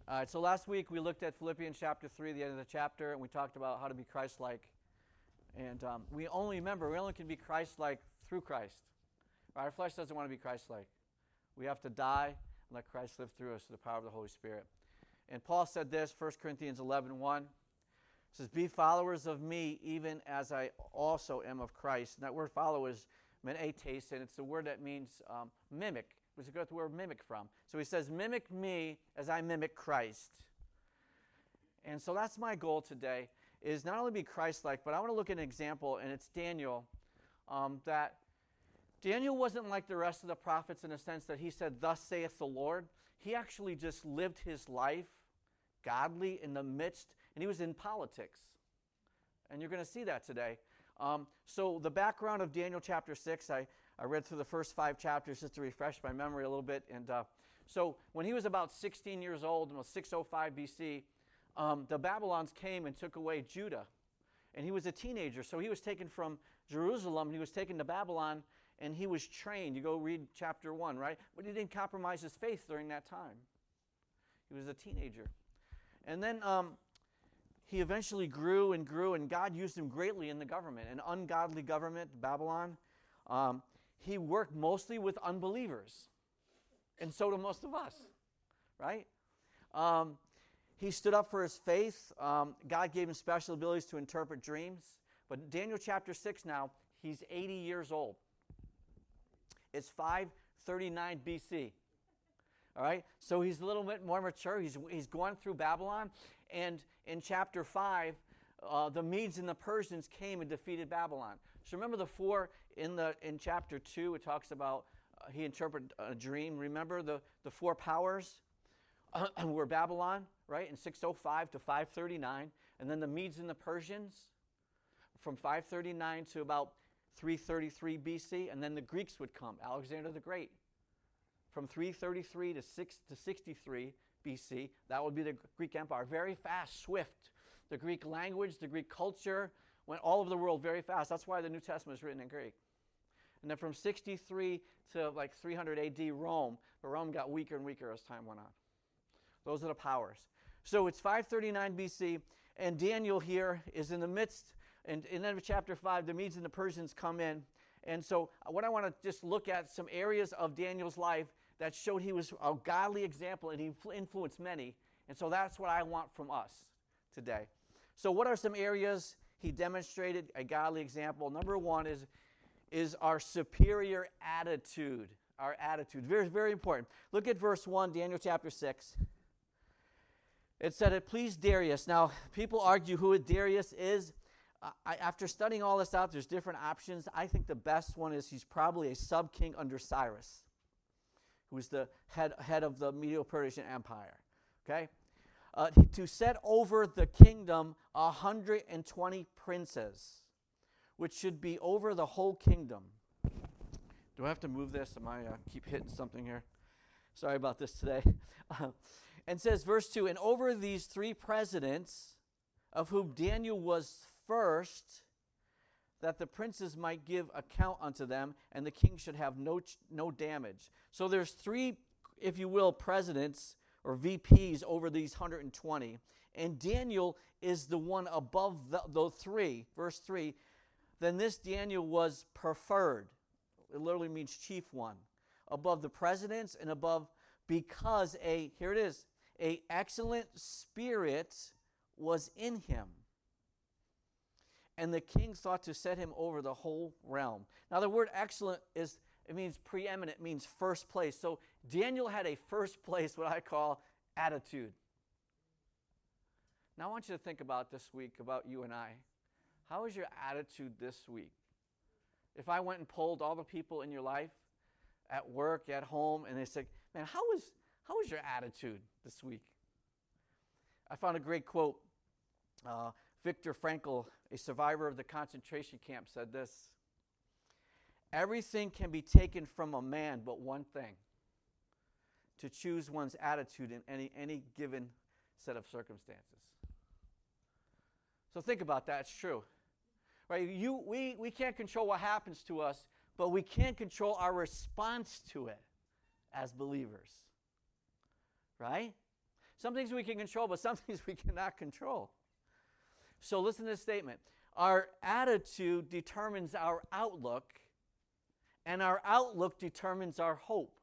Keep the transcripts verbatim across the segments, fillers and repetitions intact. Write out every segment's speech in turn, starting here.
All right, so last week we looked at Philippians chapter three, the end of the chapter, and we talked about how to be Christ-like. And um, we only, remember, we only can be Christ-like through Christ. Our flesh doesn't want to be Christ-like. We have to die and let Christ live through us through the power of the Holy Spirit. And Paul said this, First Corinthians eleven one. It says, be followers of me, even as I also am of Christ. And that word follow is menetes, and it's the word that means um, mimic. Where's it got the word mimic from? So he says, mimic me as I mimic Christ. And so that's my goal today, is not only be Christ-like, but I want to look at an example, and it's Daniel, um, that Daniel wasn't like the rest of the prophets in the sense that he said, thus saith the Lord. He actually just lived his life godly in the midst, and he was in politics. And you're going to see that today. Um, so the background of Daniel chapter six, I, I read through the first five chapters just to refresh my memory a little bit. And uh, so when he was about sixteen years old, in six oh five B C, um, the Babylons came and took away Judah. And he was a teenager, so he was taken from Jerusalem, and he was taken to Babylon, and he was trained. You go read chapter one, right? But he didn't compromise his faith during that time. He was a teenager. And then um, he eventually grew and grew, and God used him greatly in the government, an ungodly government, Babylon. Um, he worked mostly with unbelievers, and so do most of us, right? Um, he stood up for his faith. Um, God gave him special abilities to interpret dreams. But Daniel chapter six now, he's eighty years old. It's five thirty-nine B C. All right, so he's a little bit more mature. He's he's gone through Babylon, and in chapter five, uh, the Medes and the Persians came and defeated Babylon. So remember the four in the in chapter two. It talks about uh, he interpreted a dream. Remember the the four powers uh, were Babylon, right, in six oh five to five thirty-nine, and then the Medes and the Persians from five thirty-nine to about three thirty-three B C, and then the Greeks would come, Alexander the Great. From three thirty-three to six to sixty-three B C, that would be the Greek Empire. Very fast, swift. The Greek language, the Greek culture went all over the world very fast. That's why the New Testament is written in Greek. And then from sixty-three to like three hundred A D, Rome. But Rome got weaker and weaker as time went on. Those are the powers. So it's five thirty-nine B C, and Daniel here is in the midst, and in the end of chapter five, the Medes and the Persians come in. And so what I want to just look at some areas of Daniel's life that showed he was a godly example, and he influenced many. And so that's what I want from us today. So what are some areas he demonstrated a godly example? Number one is, is our superior attitude. Our attitude. Very, very important. Look at verse one, Daniel chapter six. It said, it pleased Darius. Now, people argue who Darius is. Uh, I, after studying all this out, there's different options. I think the best one is he's probably a sub-king under Cyrus, who was the head, head of the Medo-Persian Empire, okay? Uh, to set over the kingdom one hundred twenty princes, which should be over the whole kingdom. Do I have to move this? Am I uh, keep hitting something here? Sorry about this today. Uh, and says, verse two, and over these three presidents, of whom Daniel was first, that the princes might give account unto them, and the king should have no ch- no damage. So there's three, if you will, presidents or V Ps over these one hundred twenty, and Daniel is the one above the, the three. Verse three, then this Daniel was preferred. It literally means chief one, above the presidents and above, because a, here it is, a excellent spirit was in him. And the king thought to set him over the whole realm. Now the word excellent is, it means preeminent, it means first place. So Daniel had a first place, what I call attitude. Now I want you to think about this week, about you and I. How is your attitude this week? If I went and polled all the people in your life, at work, at home, and they said, man, how is, how is your attitude this week? I found a great quote. Uh, Viktor Frankl, a survivor of the concentration camp, said this: everything can be taken from a man but one thing, to choose one's attitude in any, any given set of circumstances. So think about that. It's true. Right? You, we, we can't control what happens to us, but we can control our response to it as believers. Right? Some things we can control, but some things we cannot control. So listen to this statement. Our attitude determines our outlook, and our outlook determines our hope.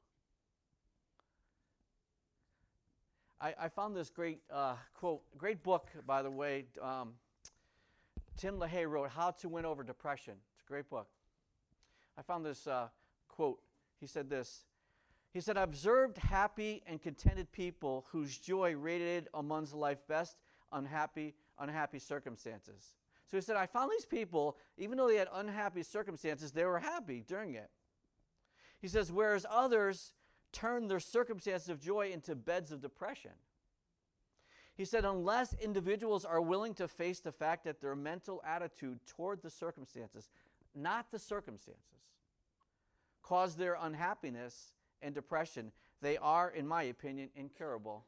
I, I found this great uh, quote, great book, by the way. Um, Tim LaHaye wrote, How to Win Over Depression. It's a great book. I found this uh, quote. He said this. He said, I observed happy and contented people whose joy radiated amongst life's best unhappy, unhappy circumstances. So he said, I found these people, even though they had unhappy circumstances, they were happy during it. He says, whereas others turned their circumstances of joy into beds of depression. He said, unless individuals are willing to face the fact that their mental attitude toward the circumstances, not the circumstances, cause their unhappiness and depression, they are, in my opinion, incurable.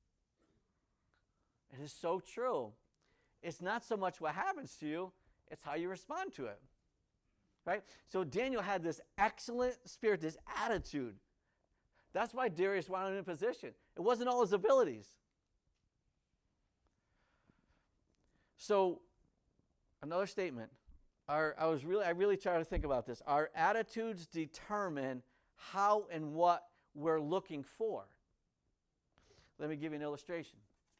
It is so true. It's not so much what happens to you, it's how you respond to it. Right? So Daniel had this excellent spirit, this attitude. That's why Darius wanted him in position. It wasn't all his abilities. So, another statement. Our, I was really, I really tried to think about this. Our attitudes determine how and what we're looking for. Let me give you an illustration.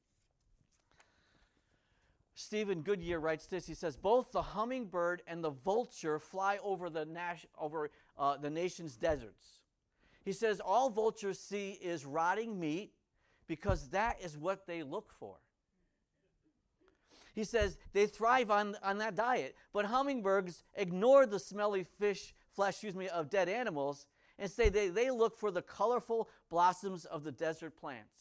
Stephen Goodyear writes this. He says, both the hummingbird and the vulture fly over the, nas- over, uh, the nation's deserts. He says, all vultures see is rotting meat because that is what they look for. He says they thrive on, on that diet, but hummingbirds ignore the smelly fish, flesh excuse me, of dead animals and say they, they look for the colorful blossoms of the desert plants.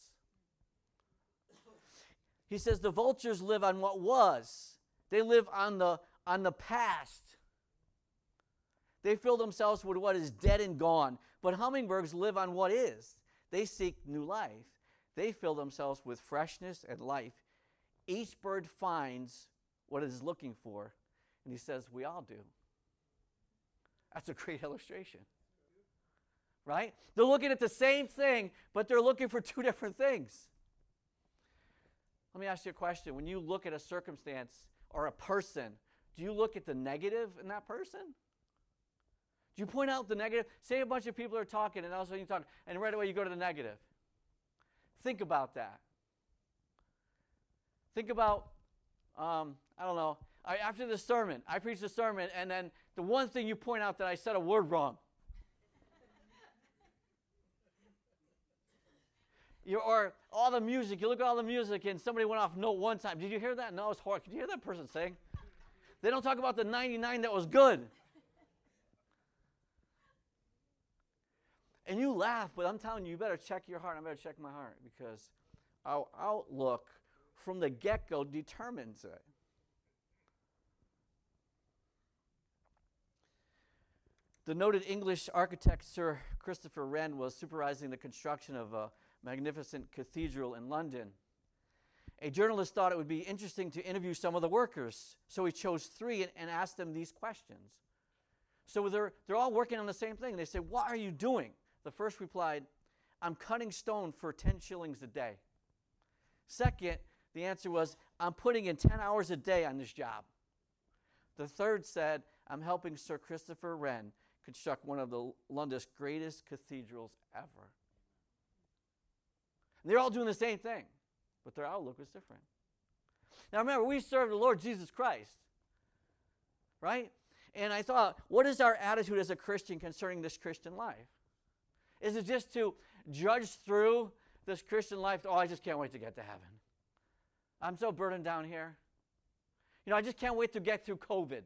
He says the vultures live on what was. They live on the, on the past. They fill themselves with what is dead and gone. But hummingbirds live on what is. They seek new life. They fill themselves with freshness and life. Each bird finds what it is looking for. And he says, we all do. That's a great illustration. Right? They're looking at the same thing, but they're looking for two different things. Let me ask you a question. When you look at a circumstance or a person, do you look at the negative in that person? Do you point out the negative? Say a bunch of people are talking, and all of a sudden you talk, and right away you go to the negative. Think about that. Think about, um, I don't know, I, after the sermon, I preached a sermon, and then the one thing you point out that I said a word wrong. You, or all the music, you look at all the music, and somebody went off note one time. Did you hear that? No, it was horrible. Did you hear that person sing? They don't talk about the ninety-nine that was good. And you laugh, but I'm telling you, you better check your heart. I better check my heart, because our outlook from the get-go determines it. The noted English architect Sir Christopher Wren was supervising the construction of a magnificent cathedral in London. A journalist thought it would be interesting to interview some of the workers, so he chose three and, and asked them these questions. So they're, they're all working on the same thing. They said, what are you doing? The first replied, I'm cutting stone for ten shillings a day. Second, the answer was, I'm putting in ten hours a day on this job. The third said, I'm helping Sir Christopher Wren construct one of the London's greatest cathedrals ever. And they're all doing the same thing, but their outlook was different. Now remember, we serve the Lord Jesus Christ, right? And I thought, what is our attitude as a Christian concerning this Christian life? Is it just to judge through this Christian life? Oh, I just can't wait to get to heaven. I'm so burdened down here. You know, I just can't wait to get through COVID.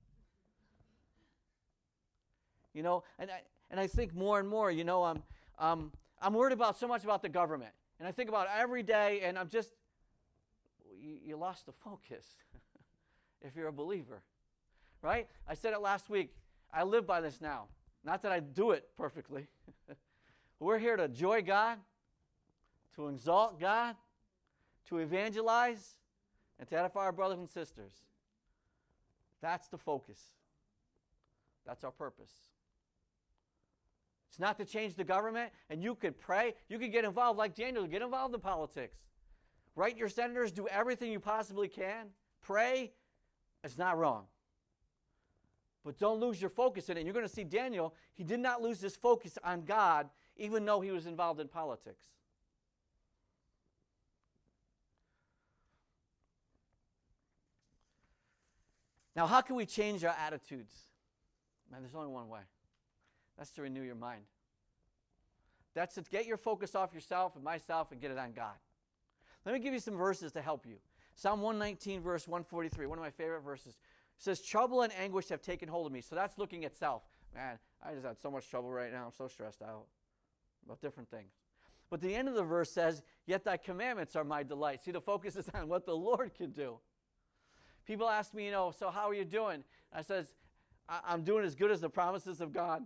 You know, and I, and I think more and more, you know, I'm, um, I'm worried about so much about the government. And I think about it every day, and I'm just, you, you lost the focus if you're a believer, right? I said it last week. I live by this now. Not that I do it perfectly. We're here to joy God, to exalt God, to evangelize, and to edify our brothers and sisters. That's the focus. That's our purpose. It's not to change the government, and you could pray. You could get involved like Daniel, get involved in politics. Write your senators, do everything you possibly can. Pray. It's not wrong. But don't lose your focus in it. And you're going to see Daniel, he did not lose his focus on God, even though he was involved in politics. Now, how can we change our attitudes? Man, there's only one way. That's to renew your mind. That's to get your focus off yourself and myself and get it on God. Let me give you some verses to help you. Psalm one nineteen, verse one forty-three, one of my favorite verses. It says, trouble and anguish have taken hold of me. So that's looking at self. Man, I just had so much trouble right now. I'm so stressed out about different things. But the end of the verse says, yet thy commandments are my delight. See, the focus is on what the Lord can do. People ask me, you know, so how are you doing? I says, I- I'm doing as good as the promises of God.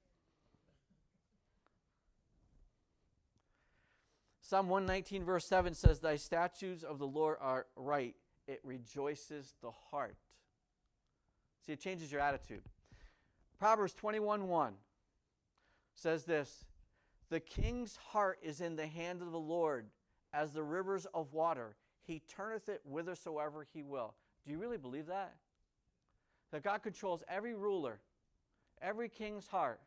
Psalm one nineteen, verse seven says, thy statutes of the Lord are right. It rejoices the heart. See, it changes your attitude. Proverbs twenty-one one says this, the king's heart is in the hand of the Lord, as the rivers of water. He turneth it whithersoever he will. Do you really believe that? That God controls every ruler, every king's heart.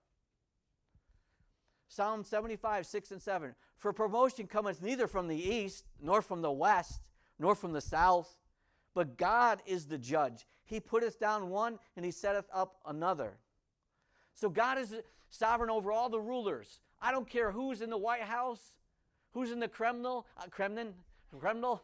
Psalm seventy-five, six and seven. For promotion cometh neither from the east, nor from the west, nor from the south, but God is the judge. He putteth down one, and he setteth up another. So God is sovereign over all the rulers. I don't care who's in the White House, who's in the Kremlin, uh, Kremlin, Kremlin,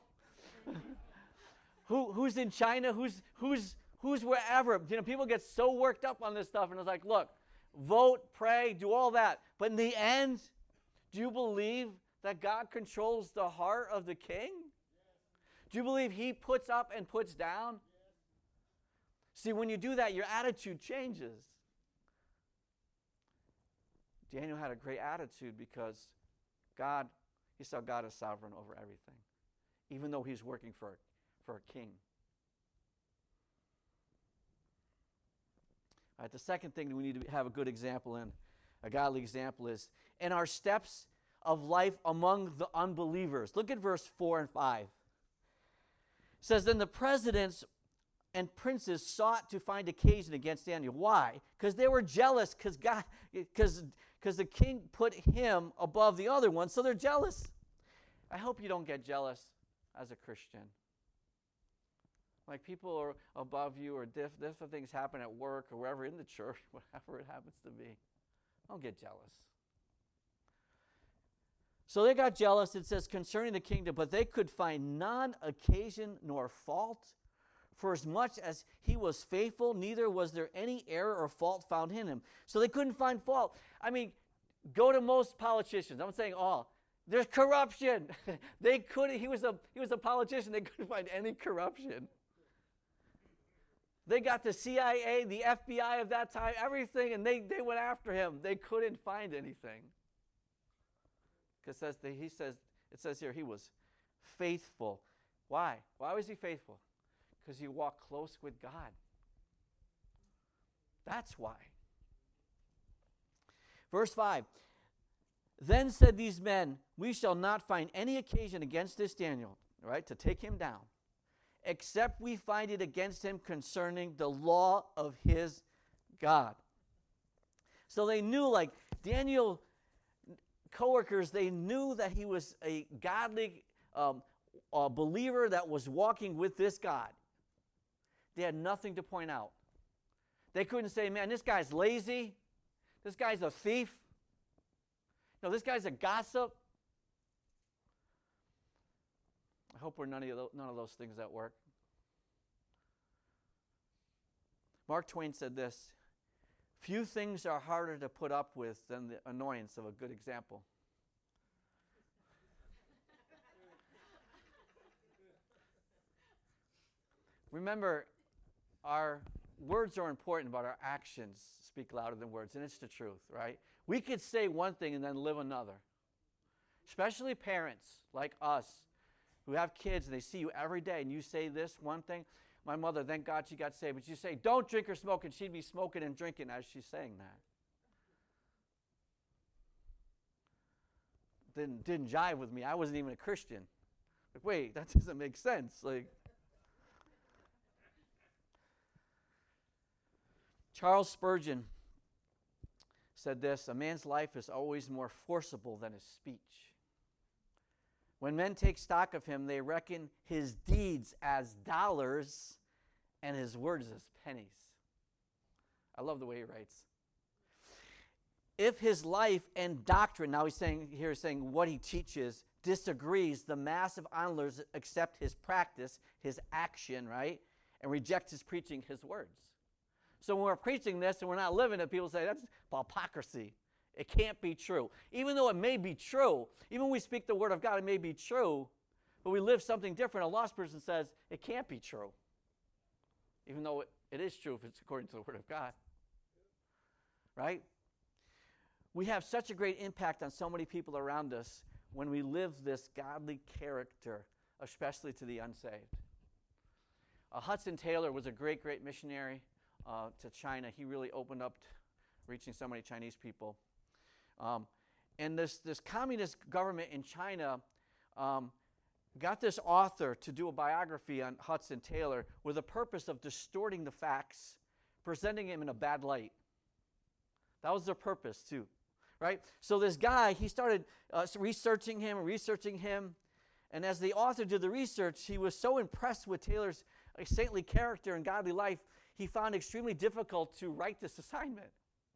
Who, who's in China, who's, who's, who's wherever. You know, people get so worked up on this stuff, and it's like, look, vote, pray, do all that. But in the end, do you believe that God controls the heart of the king? Yes. Do you believe he puts up and puts down? Yes. See, when you do that, your attitude changes. Daniel had a great attitude because God, he saw God as sovereign over everything, even though he's working for, for a king. All right, the second thing that we need to have a good example in, a godly example, is in our steps of life among the unbelievers. Look at verse four and five. It says, then the presidents and princes sought to find occasion against Daniel. Why? Because they were jealous, because God, because because the king put him above the other one, so they're jealous. I hope you don't get jealous as a Christian. Like people are above you, or diff- different things happen at work or wherever in the church, whatever it happens to be. Don't get jealous. So they got jealous, it says, concerning the kingdom, but they could find none occasion nor fault. For as much as he was faithful, neither was there any error or fault found in him. So they couldn't find fault. I mean, go to most politicians. I'm saying all. There's corruption. They couldn't. He was a he was a politician. They couldn't find any corruption. They got the C I A, the F B I of that time, everything, and they, they went after him. They couldn't find anything. Because says that he says it says here he was faithful. Why? Why was he faithful? Because he walked close with God. That's why. Verse five. Then said these men, we shall not find any occasion against this Daniel, right, to take him down, except we find it against him concerning the law of his God. So they knew, like Daniel, co-workers, they knew that he was a godly um, a believer that was walking with this God. They had nothing to point out. They couldn't say, man, this guy's lazy. This guy's a thief. No, this guy's a gossip. I hope we're none of, those, none of those things at work. Mark Twain said this, few things are harder to put up with than the annoyance of a good example. Remember, our words are important, but our actions speak louder than words, and it's the truth, right? We could say one thing and then live another. Especially parents like us who have kids and they see you every day and you say this one thing. My mother, thank God she got saved, but you say, don't drink or smoke, and she'd be smoking and drinking as she's saying that. didn't didn't jive with me. I wasn't even a Christian. Like, wait, that doesn't make sense. Like, Charles Spurgeon said this: a man's life is always more forcible than his speech. When men take stock of him, they reckon his deeds as dollars and his words as pennies. I love the way he writes. If his life and doctrine, now he's saying here, he's saying what he teaches, disagrees, the mass of onlookers accept his practice, his action, right, and reject his preaching, his words. So when we're preaching this and we're not living it, people say that's hypocrisy. It can't be true. Even though it may be true, even when we speak the word of God, it may be true, but we live something different. A lost person says it can't be true, even though it, it is true if it's according to the word of God. Right? We have such a great impact on so many people around us when we live this godly character, especially to the unsaved. Uh, Hudson Taylor was a great, great missionary uh, to China. He really opened up t- reaching so many Chinese people. Um, and this, this communist government in China um, got this author to do a biography on Hudson Taylor with the purpose of distorting the facts, presenting him in a bad light. That was their purpose too, right? So this guy, he started uh, researching him, researching him, and as the author did the research, he was so impressed with Taylor's uh, saintly character and godly life, he found it extremely difficult to write this assignment.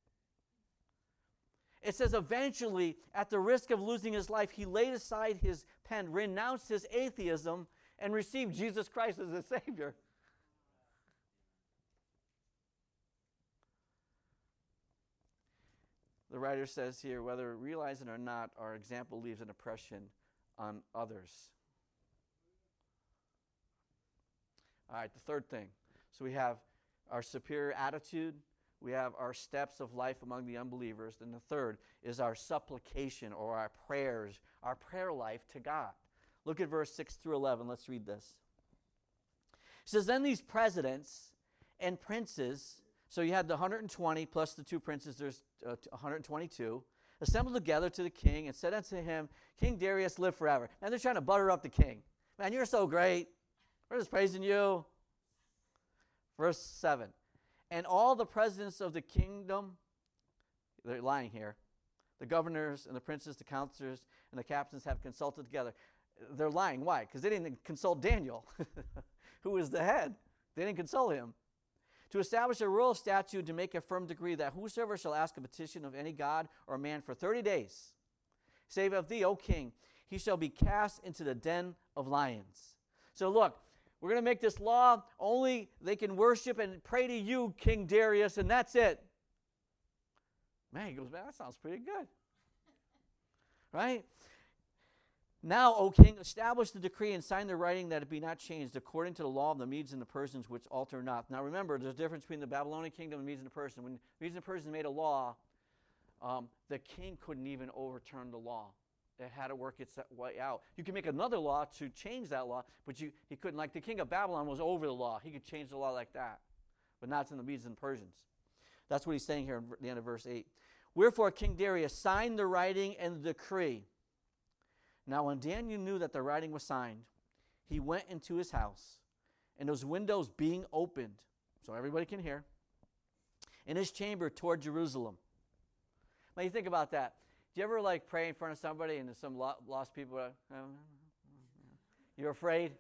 It says eventually, at the risk of losing his life, he laid aside his pen, renounced his atheism, and received Jesus Christ as his Savior. The writer says here, whether realizing or not, our example leaves an impression on others. All right, the third thing. So we have our superior attitude. We have our steps of life among the unbelievers. Then the third is our supplication or our prayers, our prayer life to God. Look at verse six through eleven. Let's read this. It says, then these presidents and princes, so you had the one hundred twenty plus the two princes, there's uh, one hundred twenty-two, assembled together to the king and said unto him, King Darius, live forever. Man, they're trying to butter up the king. Man, you're so great. We're just praising you. Verse seven. And all the presidents of the kingdom, they're lying here, the governors and the princes, the counselors, and the captains have consulted together. They're lying. Why? Because they didn't consult Daniel, who was the head. They didn't consult him. To establish a royal statute to make a firm decree that whosoever shall ask a petition of any god or man for thirty days, save of thee, O king, he shall be cast into the den of lions. So look, we're going to make this law, only they can worship and pray to you, King Darius, and that's it. Man, he goes, man, that sounds pretty good. Right? Now, O king, establish the decree and sign the writing that it be not changed according to the law of the Medes and the Persians, which alter not. Now remember, there's a difference between the Babylonian kingdom and the Medes and the Persians. When the Medes and the Persians made a law, um, the king couldn't even overturn the law. It had to work its way out. You can make another law to change that law, but you he couldn't. Like the king of Babylon was over the law. He could change the law like that, but not in the Medes and Persians. That's what he's saying here at the end of verse eight. Wherefore King Darius signed the writing and the decree. Now when Daniel knew that the writing was signed, he went into his house, and those windows being opened, so everybody can hear, in his chamber toward Jerusalem. Now you think about that. Do you ever like pray in front of somebody and there's some lo- lost people? Uh, you're afraid?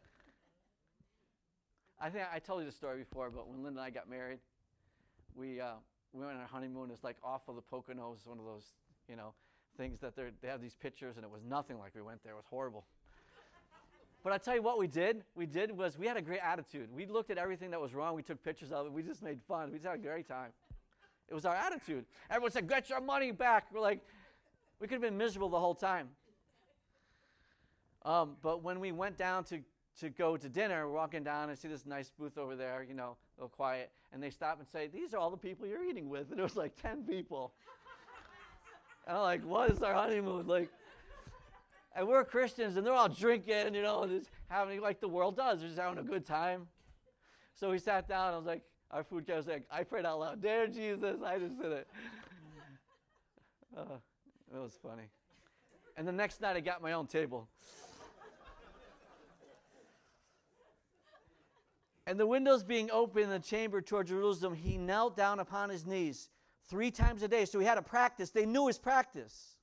I think I told you the story before, but when Linda and I got married, we uh, we went on our honeymoon. It's like off of the Poconos, one of those, you know, things that they have these pictures, and it was nothing like we went there. It was horrible. But I tell you what we did. We did was we had a great attitude. We looked at everything that was wrong. We took pictures of it. We just made fun. We just had a great time. It was our attitude. Everyone said, get your money back. We're like, we could have been miserable the whole time. Um, but when we went down to, to go to dinner, we're walking down and see this nice booth over there, you know, a little quiet. And they stop and say, these are all the people you're eating with. And it was like ten people. And I'm like, what is our honeymoon? Like, and we're Christians, and they're all drinking, you know, and just having, like the world does. They're just having a good time. So we sat down. I was like, our food guy was like, I prayed out loud, dear Jesus. I just did it. Uh, it was funny. And the next night I got my own table. And the windows being open in the chamber toward Jerusalem, he knelt down upon his knees three times a day. So he had a practice. They knew his practice.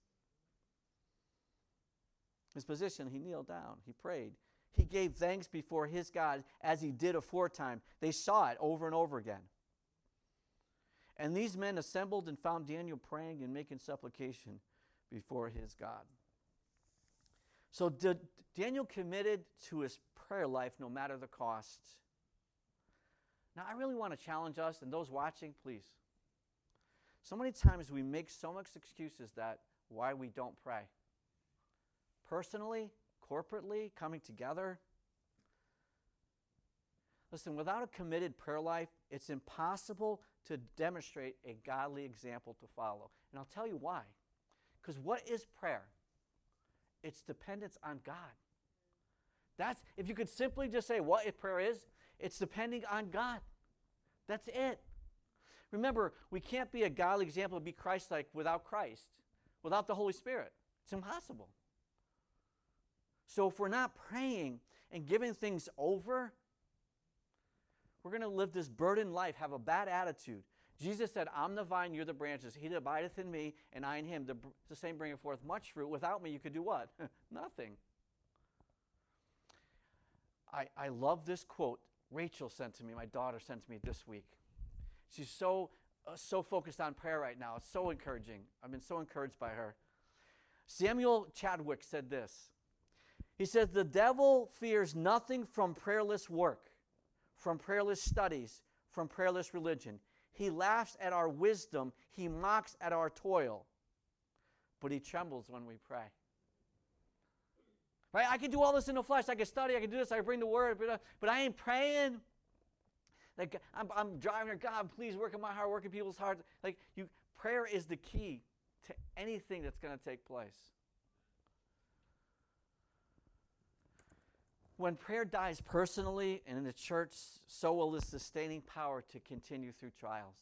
His position, he kneeled down. He prayed. He gave thanks before his God as he did aforetime. They saw it over and over again. And these men assembled and found Daniel praying and making supplication before his God. So did Daniel committed to his prayer life no matter the cost. Now, I really want to challenge us, and those watching, please. So many times we make so much excuses that why we don't pray. Personally, corporately, coming together. Listen, without a committed prayer life, it's impossible to demonstrate a godly example to follow. And I'll tell you why. Because what is prayer? It's dependence on God. That's, if you could simply just say what prayer is, it's depending on God. That's it. Remember, we can't be a godly example and be Christ-like without Christ, without the Holy Spirit. It's impossible. So if we're not praying and giving things over, we're going to live this burdened life, have a bad attitude. Jesus said, I'm the vine, you're the branches. He that abideth in me, and I in him, the, the same bringeth forth much fruit. Without me, you could do what? Nothing. I, I love this quote Rachel sent to me, my daughter sent to me this week. She's so, uh, so focused on prayer right now. It's so encouraging. I've been so encouraged by her. Samuel Chadwick said this. He says, the devil fears nothing from prayerless work, from prayerless studies, from prayerless religion. He laughs at our wisdom. He mocks at our toil. But he trembles when we pray. Right? I can do all this in the flesh. I can study. I can do this. I can bring the word. But, uh, but I ain't praying. Like I'm, I'm driving to God. Please work in my heart. Work in people's hearts. Like you, prayer is the key to anything that's going to take place. When prayer dies personally and in the church, so will the sustaining power to continue through trials.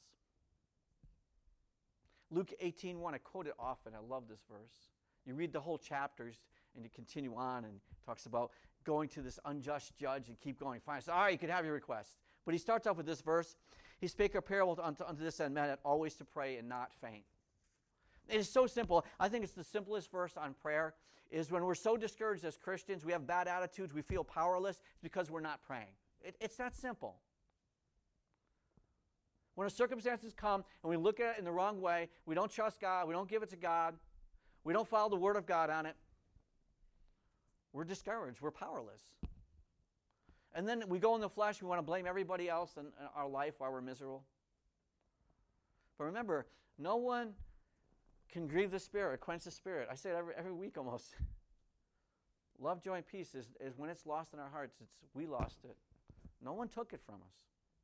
Luke eighteen one, I quote it often. I love this verse. You read the whole chapters and you continue on and talks about going to this unjust judge and keep going. Fine. So, all right, you can have your request. But he starts off with this verse. He spake a parable unto, unto this end, man, always to pray and not faint. It is so simple. I think it's the simplest verse on prayer is when we're so discouraged as Christians, we have bad attitudes, we feel powerless, it's because we're not praying. It, it's that simple. When the circumstances come and we look at it in the wrong way, we don't trust God, we don't give it to God, we don't follow the Word of God on it, we're discouraged, we're powerless. And then we go in the flesh, we want to blame everybody else in, in our life while we're miserable. But remember, no one can grieve the Spirit, quench the Spirit. I say it every, every week almost. Love, joy, and peace is, is when it's lost in our hearts, it's we lost it. No one took it from us.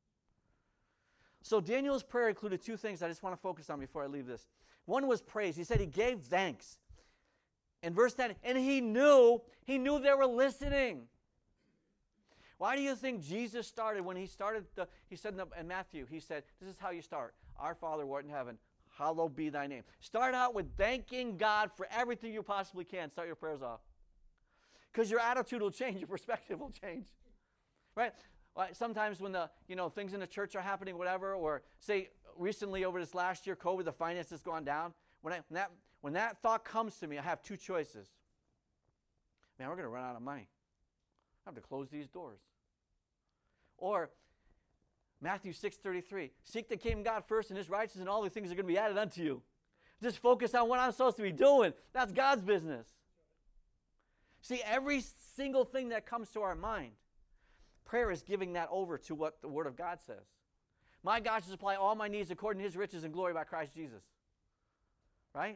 So Daniel's prayer included two things I just want to focus on before I leave this. One was praise. He said he gave thanks. In verse ten, and he knew, he knew they were listening. Why do you think Jesus started when he started, the, he said in, the, in Matthew, he said, this is how you start. Our Father who art in heaven, hallowed be thy name. Start out with thanking God for everything you possibly can. Start your prayers off. Because your attitude will change, your perspective will change. Right? Sometimes when the, you know, things in the church are happening, whatever, or say recently over this last year, COVID, the finances has gone down. When, I, when, that, when that thought comes to me, I have two choices. Man, we're going to run out of money. I have to close these doors. Or Matthew six thirty-three, seek the kingdom of God first and his righteousness, and all the things are going to be added unto you. Just focus on what I'm supposed to be doing. That's God's business. See, every single thing that comes to our mind, prayer is giving that over to what the Word of God says. My God shall supply all my needs according to his riches and glory by Christ Jesus. Right?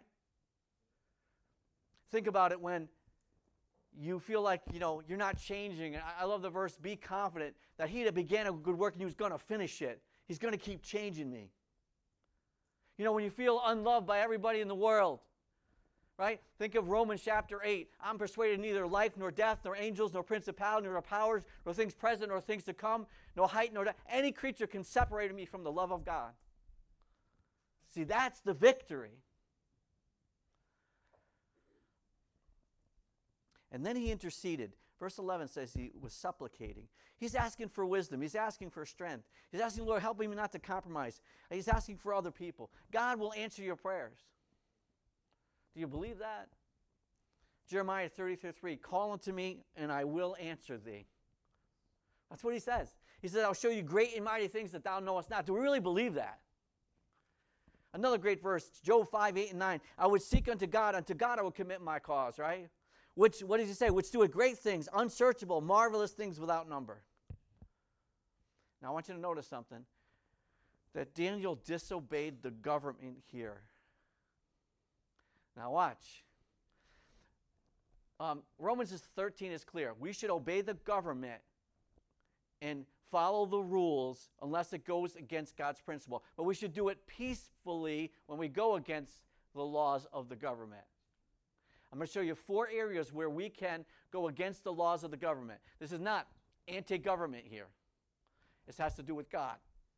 Think about it when you feel like, you know, you're not changing. I love the verse, be confident that he that began a good work and he was going to finish it. He's going to keep changing me. You know, when you feel unloved by everybody in the world, right? Think of Romans chapter eight. I'm persuaded neither life nor death, nor angels, nor principality, nor powers, nor things present, nor things to come, nor height, nor depth. Any creature can separate me from the love of God. See, that's the victory. And then he interceded. Verse eleven says he was supplicating. He's asking for wisdom. He's asking for strength. He's asking, Lord, help me not to compromise. He's asking for other people. God will answer your prayers. Do you believe that? Jeremiah thirty-three three, call unto me, and I will answer thee. That's what he says. He says, I'll show you great and mighty things that thou knowest not. Do we really believe that? Another great verse, Job five, eight, and nine. I would seek unto God, unto God I will commit my cause, right? Which, what does he say? Which doeth great things, unsearchable, marvelous things without number. Now I want you to notice something. That Daniel disobeyed the government here. Now watch. Um, Romans thirteen is clear. We should obey the government and follow the rules unless it goes against God's principle. But we should do it peacefully when we go against the laws of the government. I'm going to show you four areas where we can go against the laws of the government. This is not anti-government here. This has to do with God.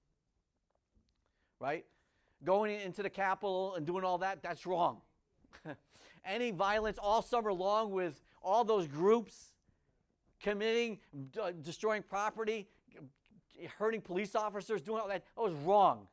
Right? Going into the Capitol and doing all that, that's wrong. Any violence all summer long with all those groups committing, uh, destroying property, hurting police officers, doing all that, that was wrong.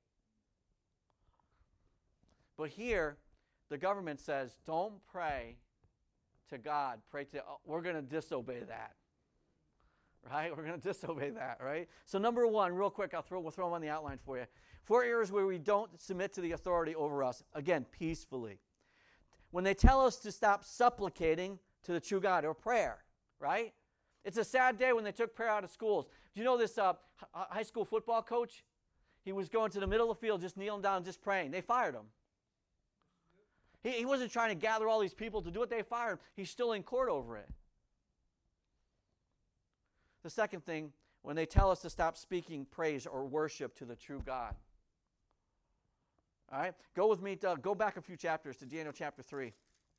But here, the government says, don't pray to God. Pray to, oh, we're going to disobey that. Right? We're going to disobey that, right? So number one, real quick, I'll throw, we'll throw them on the outline for you. Four areas where we don't submit to the authority over us. Again, peacefully. When they tell us to stop supplicating to the true God, or prayer, right? It's a sad day when they took prayer out of schools. Do you know this uh, high school football coach? He was going to the middle of the field, just kneeling down, just praying. They fired him. He, he wasn't trying to gather all these people to do it. They fired him. He's still in court over it. The second thing, when they tell us to stop speaking praise or worship to the true God. All right? Go with me, to, go back a few chapters to Daniel chapter three.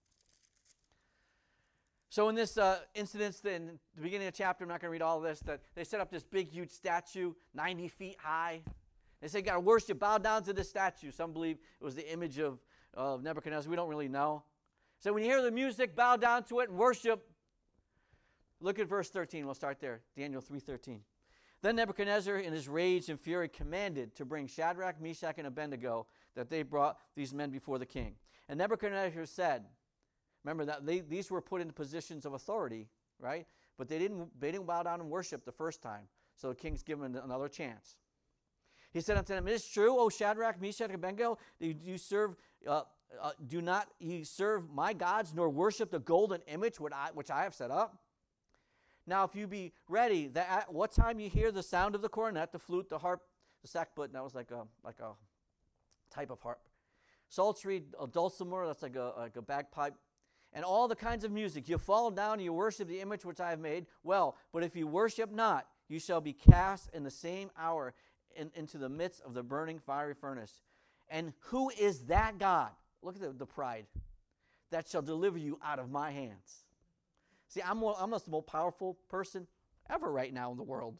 So in this uh, incident, in the beginning of the chapter, I'm not going to read all of this, that they set up this big, huge statue, ninety feet high. They said, got to worship, bow down to this statue. Some believe it was the image of, of Nebuchadnezzar. We don't really know. So when you hear the music, bow down to it and worship. Look at verse thirteen. We'll start there. Daniel three thirteen. Then Nebuchadnezzar, in his rage and fury, commanded to bring Shadrach, Meshach, and Abednego, that they brought these men before the king. And Nebuchadnezzar said, remember that they, these were put into positions of authority, right? But they didn't, they didn't bow down and worship the first time. So the king's given another chance. He said unto them, it is true, O Shadrach, Meshach, and Abednego, that you serve, uh, uh, do not ye serve my gods, nor worship the golden image which I, which I have set up? Now, if you be ready, that at what time you hear the sound of the cornet, the flute, the harp, the sackbut, that was like a like a type of harp, psaltery, a dulcimer, that's like a like a bagpipe, and all the kinds of music, you fall down and you worship the image which I have made. Well, but if you worship not, you shall be cast in the same hour in, into the midst of the burning fiery furnace. And who is that God? Look at the, the pride that shall deliver you out of my hands. See, I'm, more, I'm the most powerful person ever right now in the world.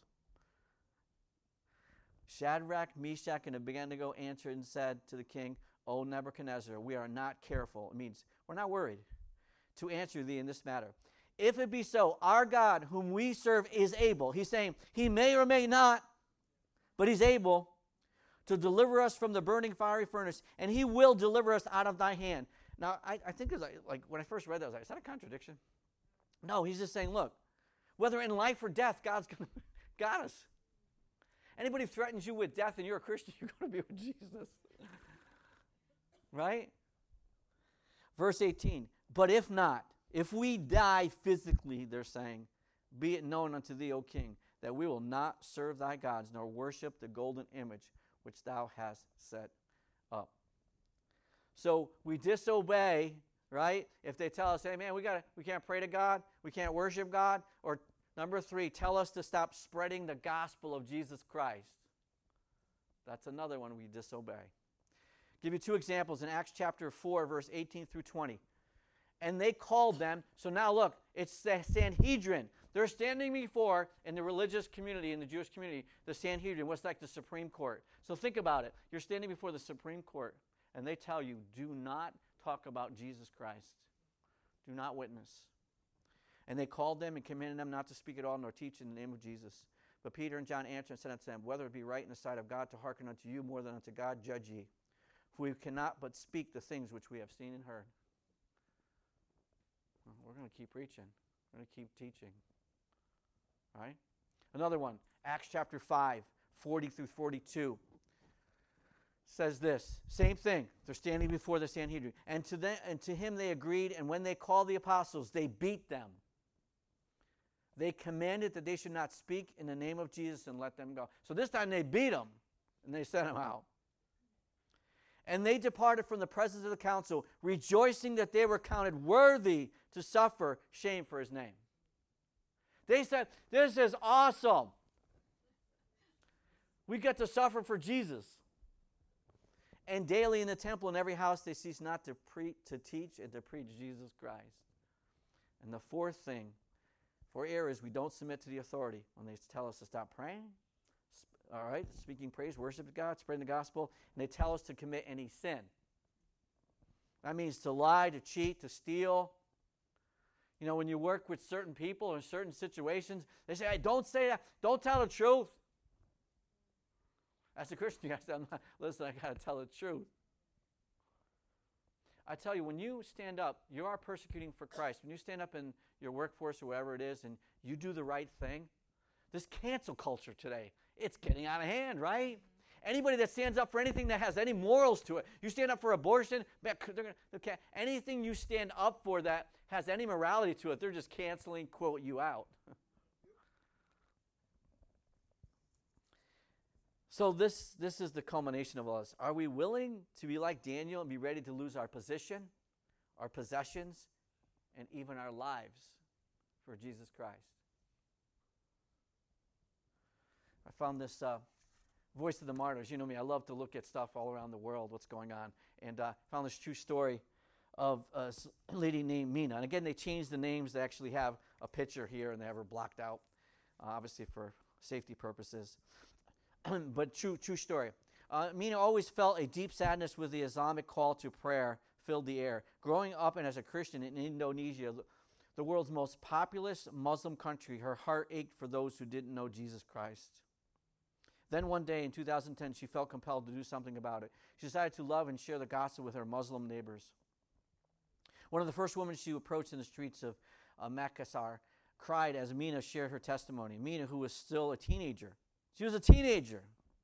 Shadrach, Meshach, and Abednego answered and said to the king, O Nebuchadnezzar, we are not careful. It means we're not worried to answer thee in this matter. If it be so, our God whom we serve is able. He's saying he may or may not, but he's able to deliver us from the burning fiery furnace, and he will deliver us out of thy hand. Now, I, I think it was like, like when I first read that, I was like, is that a contradiction? No, he's just saying, look, whether in life or death, God's gonna, got us. Anybody threatens you with death and you're a Christian, you're going to be with Jesus. Right? Verse eighteen, but if not, if we die physically, they're saying, be it known unto thee, O king, that we will not serve thy gods, nor worship the golden image which thou hast set up. So we disobey, right? If they tell us, hey man, we got we can't pray to God, we can't worship God, or number three, tell us to stop spreading the gospel of Jesus Christ. That's another one we disobey. Give you two examples in Acts chapter four, verse eighteen through twenty. And they called them, so now look, it's the Sanhedrin. They're standing before, in the religious community, in the Jewish community, the Sanhedrin, what's like the Supreme Court. So think about it. You're standing before the Supreme Court, and they tell you, do not talk about Jesus Christ. Do not witness. And they called them and commanded them not to speak at all nor teach in the name of Jesus. But Peter and John answered and said unto them, whether it be right in the sight of God to hearken unto you more than unto God, judge ye. For we cannot but speak the things which we have seen and heard. Well, we're going to keep preaching. We're going to keep teaching. All right? Another one, Acts chapter five, forty through forty-two. Says this, same thing. They're standing before the Sanhedrin. And to, them, and to him they agreed, and when they called the apostles, they beat them. They commanded that they should not speak in the name of Jesus and let them go. So this time they beat them, and they sent them out. And they departed from the presence of the council, rejoicing that they were counted worthy to suffer shame for his name. They said, this is awesome. We get to suffer for Jesus. And daily in the temple and every house they cease not to, pre- to teach and to preach Jesus Christ. And the fourth thing, for error is we don't submit to the authority when they tell us to stop praying, sp- all right, speaking praise, worship God, spreading the gospel, and they tell us to commit any sin. That means to lie, to cheat, to steal. You know, when you work with certain people or in certain situations, they say, hey, don't say that, don't tell the truth. As a Christian, I said, listen, I got to tell the truth. I tell you, when you stand up, you are persecuting for Christ. When you stand up in your workforce or wherever it is and you do the right thing, this cancel culture today, it's getting out of hand, right? Anybody that stands up for anything that has any morals to it, you stand up for abortion, okay, anything you stand up for that has any morality to it, they're just canceling, quote, you out. So this, this is the culmination of all this. Are we willing to be like Daniel and be ready to lose our position, our possessions, and even our lives for Jesus Christ? I found this uh, Voice of the Martyrs. You know me, I love to look at stuff all around the world, what's going on. And I uh, found this true story of a lady named Mina. And again, they changed the names. They actually have a picture here, and they have her blocked out, uh, obviously for safety purposes. But true, true story. Uh, Mina always felt a deep sadness with the Islamic call to prayer filled the air. Growing up and as a Christian in Indonesia, the world's most populous Muslim country, her heart ached for those who didn't know Jesus Christ. Then one day in two thousand ten, she felt compelled to do something about it. She decided to love and share the gospel with her Muslim neighbors. One of the first women she approached in the streets of uh, Makassar cried as Mina shared her testimony. Mina, who was still a teenager. She was a teenager.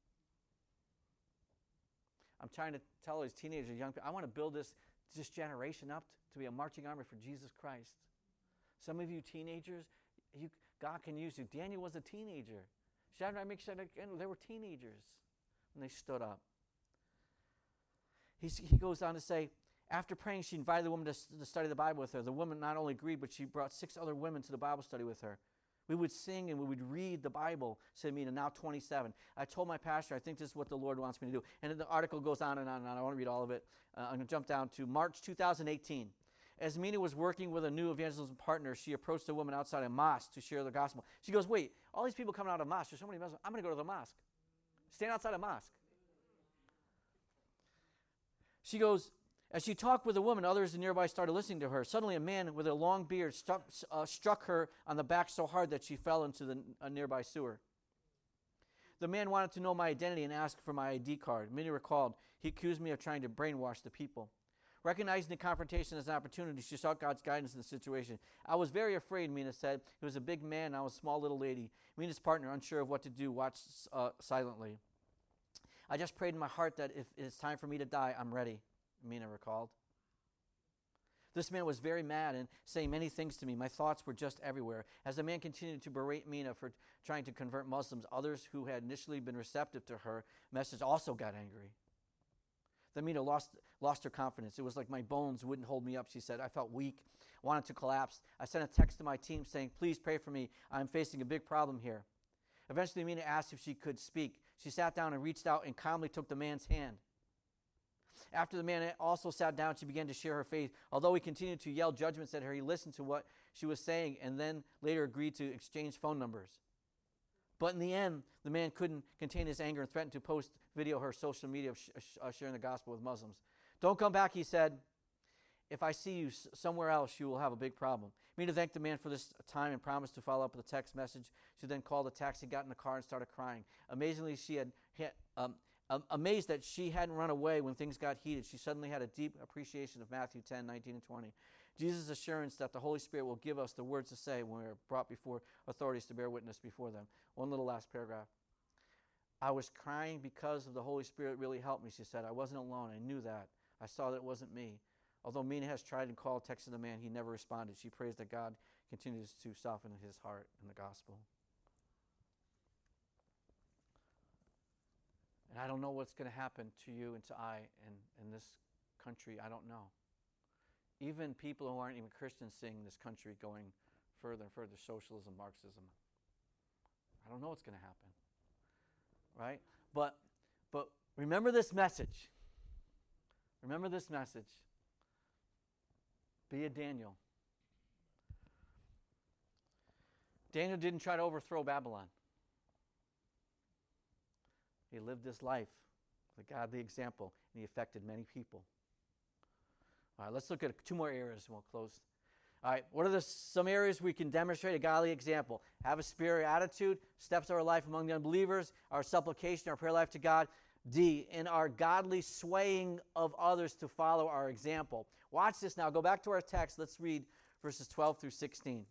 I'm trying to tell these teenagers, young people, I want to build this, this generation up to be a marching army for Jesus Christ. Some of you teenagers, you, God can use you. Daniel was a teenager. Shadrach, Meshach, they were teenagers when they stood up. He's, he goes on to say, after praying, she invited the woman to, to study the Bible with her. The woman not only agreed, but she brought six other women to the Bible study with her. We would sing and we would read the Bible, said Mina, now twenty-seven. I told my pastor, I think this is what the Lord wants me to do. And the article goes on and on and on. I won't read all of it. Uh, I'm going to jump down to March two thousand eighteen. As Mina was working with a new evangelism partner, she approached a woman outside a mosque to share the gospel. She goes, wait, all these people coming out of a mosque, there's so many Muslims, I'm going to go to the mosque. Stand outside a mosque. She goes, as she talked with a woman, others nearby started listening to her. Suddenly a man with a long beard struck, uh, struck her on the back so hard that she fell into the a nearby sewer. The man wanted to know my identity and asked for my I D card. Mina recalled, he accused me of trying to brainwash the people. Recognizing the confrontation as an opportunity, she sought God's guidance in the situation. I was very afraid, Mina said. He was a big man, and I was a small little lady. Mina's partner, unsure of what to do, watched uh, silently. I just prayed in my heart that if it's time for me to die, I'm ready, Mina recalled. This man was very mad and saying many things to me. My thoughts were just everywhere. As the man continued to berate Mina for trying to convert Muslims, others who had initially been receptive to her message also got angry. Then Mina lost, lost her confidence. It was like my bones wouldn't hold me up, she said. I felt weak, wanted to collapse. I sent a text to my team saying, please pray for me. I'm facing a big problem here. Eventually, Mina asked if she could speak. She sat down and reached out and calmly took the man's hand. After the man also sat down, she began to share her faith. Although he continued to yell judgments at her, he listened to what she was saying and then later agreed to exchange phone numbers. But in the end, the man couldn't contain his anger and threatened to post video her social media of sh- sh- uh, sharing the gospel with Muslims. Don't come back, he said. if I see you s- somewhere else, you will have a big problem. Mina thanked the man for this time and promised to follow up with a text message. She then called a taxi, got in the car, and started crying. Amazingly, she had, had um, um, amazed that she hadn't run away when things got heated. She suddenly had a deep appreciation of Matthew ten, nineteen, and twenty. Jesus' assurance that the Holy Spirit will give us the words to say when we are brought before authorities to bear witness before them. One little last paragraph. I was crying because of the Holy Spirit really helped me, she said. I wasn't alone. I knew that. I saw that it wasn't me. Although Mina has tried and called, texted the man, he never responded. She prays that God continues to soften his heart in the gospel. And I don't know what's going to happen to you and to I in, in this country. I don't know. Even people who aren't even Christians seeing this country going further and further, socialism, Marxism. I don't know what's going to happen. Right? But but remember this message. Remember this message. Be a Daniel. Daniel didn't try to overthrow Babylon. He lived his life with a godly example, and he affected many people. All right, let's look at two more areas and we'll close. All right, what are the, some areas we can demonstrate a godly example? Have a superior attitude, steps of our life among the unbelievers, our supplication, our prayer life to God. D, in our godly swaying of others to follow our example. Watch this now. Go back to our text. Let's read verses twelve through sixteen.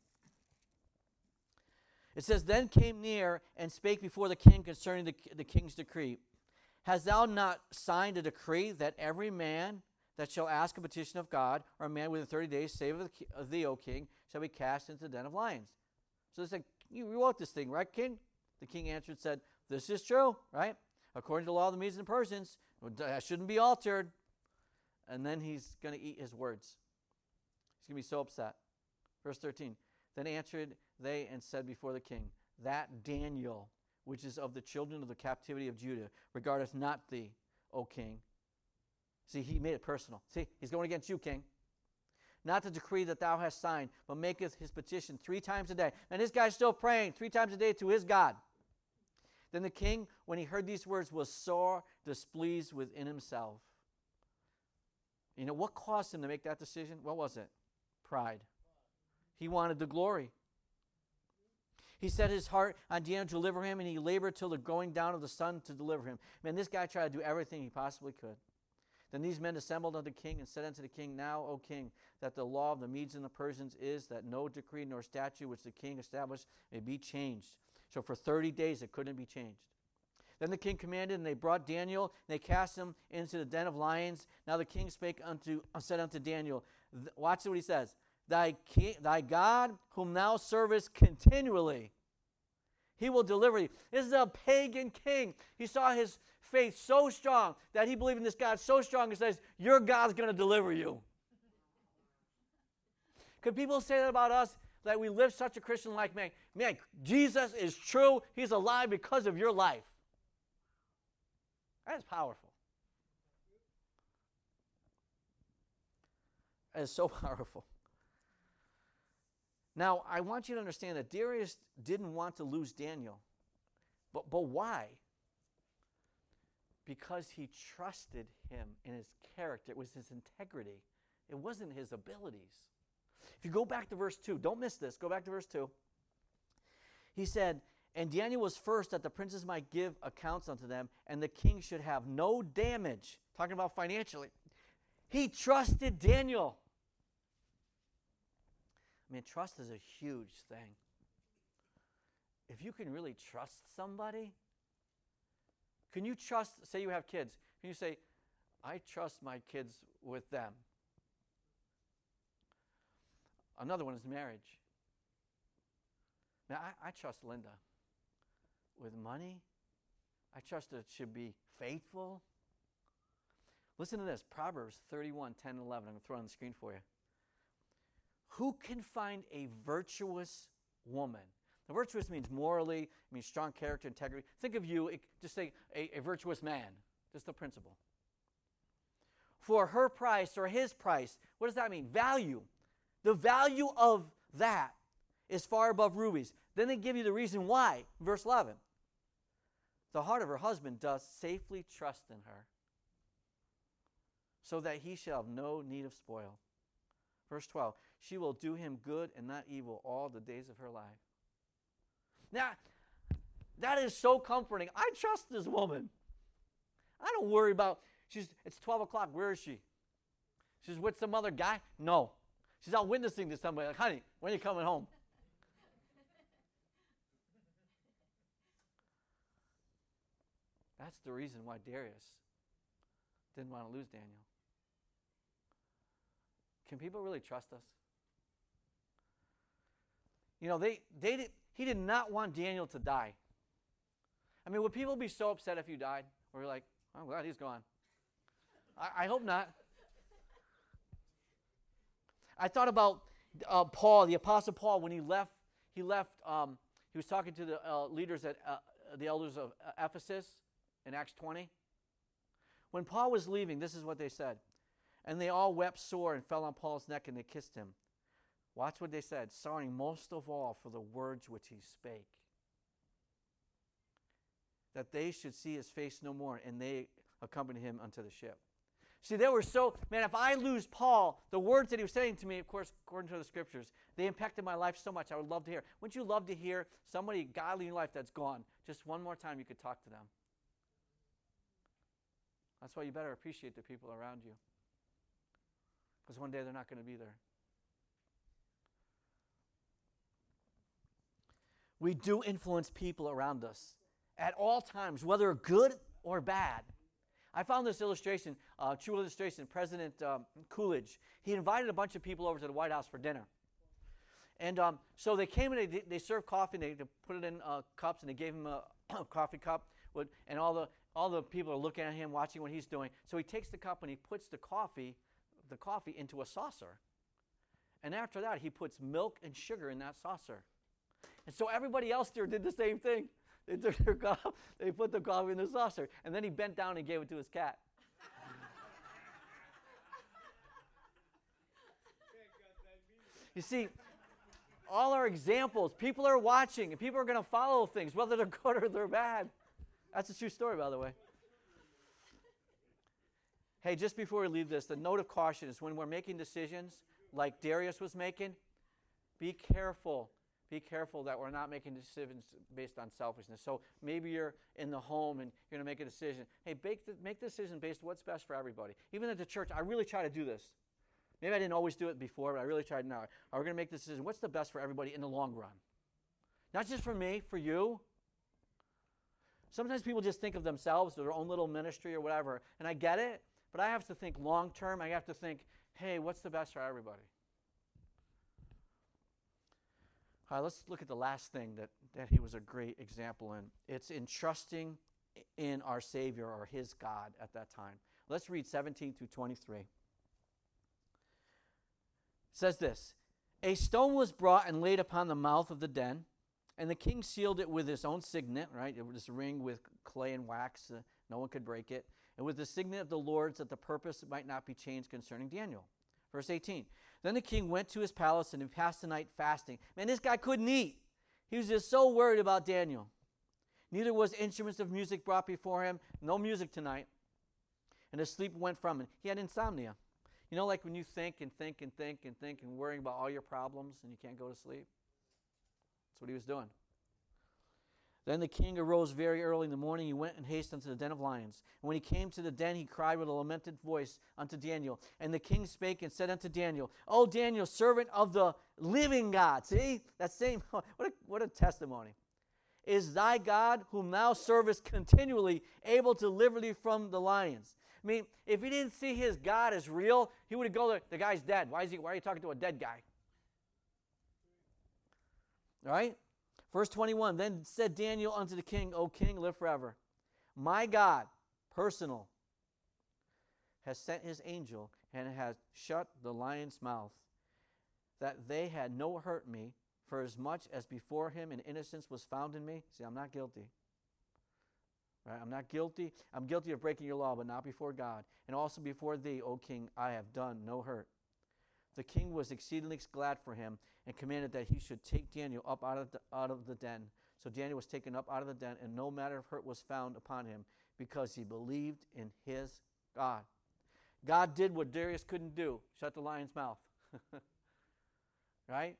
It says, Then came near and spake before the king concerning the, the king's decree. Hast thou not signed a decree that every man that shall ask a petition of God, or a man within thirty days, save of, the, of thee, O king, shall be cast into the den of lions? So they said, you wrote this thing, right, king? The king answered and said, This is true, right? According to the law of the Medes and Persians, that shouldn't be altered. And then he's going to eat his words. He's going to be so upset. Verse thirteen, Then answered they and said before the king, That Daniel, which is of the children of the captivity of Judah, regardeth not thee, O king. See, he made it personal. See, he's going against you, king. Not the decree that thou hast signed, but maketh his petition three times a day. And this guy's still praying three times a day to his God. Then the king, when he heard these words, was sore displeased within himself. You know, what caused him to make that decision? What was it? Pride. He wanted the glory. He set his heart on Daniel to deliver him, and he labored till the going down of the sun to deliver him. Man, this guy tried to do everything he possibly could. Then these men assembled unto the king and said unto the king, Now, O king, that the law of the Medes and the Persians is that no decree nor statute which the king established may be changed. So for thirty days it couldn't be changed. Then the king commanded, and they brought Daniel, and they cast him into the den of lions. Now the king spake unto, said unto Daniel, watch what he says, Thy king, thy God, whom thou servest continually, he will deliver thee. This is a pagan king. He saw his faith so strong that he believed in this God so strong, he says, your God's going to deliver you. Could people say that about us? That we live such a Christian life, man, man, Jesus is true. He's alive because of your life. That is powerful. That is so powerful. Now, I want you to understand that Darius didn't want to lose Daniel. But, but why? Because he trusted him in his character. It was his integrity. It wasn't his abilities. If you go back to verse two, don't miss this. Go back to verse two. He said, And Daniel was first that the princes might give accounts unto them, and the king should have no damage. Talking about financially. He trusted Daniel. I mean, trust is a huge thing. If you can really trust somebody, can you trust, say you have kids, can you say, I trust my kids with them? Another one is marriage. Now, I, I trust Linda with money. I trust that she'll be faithful. Listen to this, Proverbs thirty-one, ten and eleven. I'm going to throw it on the screen for you. Who can find a virtuous woman? Now, virtuous means morally, it means strong character, integrity. Think of you, just say a, a virtuous man. Just the principle. For her price or his price, what does that mean? Value. The value of that is far above rubies. Then they give you the reason why. Verse eleven. The heart of her husband doth safely trust in her, so that he shall have no need of spoil. Verse twelve, she will do him good and not evil all the days of her life. Now, that is so comforting. I trust this woman. I don't worry about, she's. It's twelve o'clock. Where is she? She's with some other guy? No. She's out witnessing to somebody. Like, honey, when are you coming home? That's the reason why Darius didn't want to lose Daniel. Can people really trust us? You know, they, they did, he did not want Daniel to die. I mean, would people be so upset if you died? Or you're like, I'm glad he's gone. I, I hope not. I thought about uh, Paul, the Apostle Paul, when he left, he left, um, he was talking to the uh, leaders at uh, the elders of uh, Ephesus in Acts twenty. When Paul was leaving, this is what they said. And they all wept sore and fell on Paul's neck and they kissed him. Watch what they said, sorrowing most of all for the words which he spake, that they should see his face no more, and they accompanied him unto the ship. See, they were so, man, if I lose Paul, the words that he was saying to me, of course, according to the scriptures, they impacted my life so much. I would love to hear. Wouldn't you love to hear somebody godly in your life that's gone? Just one more time you could talk to them. That's why you better appreciate the people around you. Because one day they're not going to be there. We do influence people around us at all times, whether good or bad. I found this illustration, uh, true illustration, President um, Coolidge. He invited a bunch of people over to the White House for dinner. And um, so they came and they, they served coffee, and they, they put it in uh, cups, and they gave him a coffee cup, with, and all the all the people are looking at him, watching what he's doing. So he takes the cup and he puts the coffee, the coffee into a saucer. And after that, he puts milk and sugar in that saucer. And so everybody else there did the same thing. They took their coffee, they put the coffee in the saucer, and then he bent down and gave it to his cat. You see, all our examples, people are watching, and people are going to follow things, whether they're good or they're bad. That's a true story, by the way. Hey, just before we leave this, the note of caution is when we're making decisions like Darius was making, be careful. Be careful that we're not making decisions based on selfishness. So maybe you're in the home and you're going to make a decision. Hey, make the, make the decision based on what's best for everybody. Even at the church, I really try to do this. Maybe I didn't always do it before, but I really tried now. Are we going to make this decision? What's the best for everybody in the long run? Not just for me, for you. Sometimes people just think of themselves, their own little ministry or whatever, and I get it, but I have to think long term. I have to think, hey, what's the best for everybody? All right, let's look at the last thing that, that he was a great example in. It's in trusting in our Savior or his God at that time. Let's read seventeen through twenty-three. It says this, a stone was brought and laid upon the mouth of the den, and the king sealed it with his own signet, right? It was this ring with clay and wax. Uh, no one could break it. And with the signet of the Lord's, that the purpose might not be changed concerning Daniel. Verse eighteen. Then the king went to his palace and he passed the night fasting. Man, this guy couldn't eat. He was just so worried about Daniel. Neither was instruments of music brought before him. No music tonight. And his sleep went from him. He had insomnia. You know, like when you think and think and think and think and worrying about all your problems and you can't go to sleep? That's what he was doing. Then the king arose very early in the morning. He went in haste unto the den of lions. And when he came to the den, he cried with a lamented voice unto Daniel. And the king spake and said unto Daniel, O Daniel, servant of the living God. See, that same, what a, what a testimony. Is thy God, whom thou servest continually, able to deliver thee from the lions? I mean, if he didn't see his God as real, he would go there, the guy's dead. Why is he? Why are you talking to a dead guy? All right? Verse twenty-one, then said Daniel unto the king, O king, live forever. My God, personal, has sent his angel and has shut the lion's mouth, that they had no hurt me, for as much as before him an innocence was found in me. See, I'm not guilty. Right? I'm not guilty. I'm guilty of breaking your law, but not before God. And also before thee, O king, I have done no hurt. The king was exceedingly glad for him and commanded that he should take Daniel up out of the, out of the den. So Daniel was taken up out of the den, and no matter of hurt was found upon him, because he believed in his God. God did what Darius couldn't do, shut the lion's mouth. Right?